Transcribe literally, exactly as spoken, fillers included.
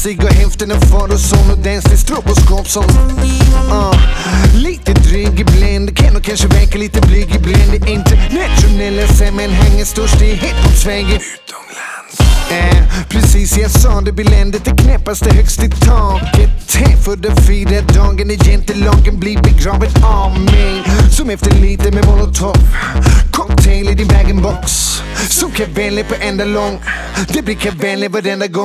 sig och hälften är far och son och dans till stroboskop som uh, lite dryg ibland, kan och kanske verka lite blyg ibland. Internationella sammanhangen störst i hiphop-Sverige utomlands. Eh, precis, jag sa det, biländet är knäppaste högst i taket. För den fyra dagen är jentelagen blir begraven av mig. Som efter lite med molotov, cocktail i din bag-in-box. Som Cavelli på enda lång, det blir Cavelli varenda gång.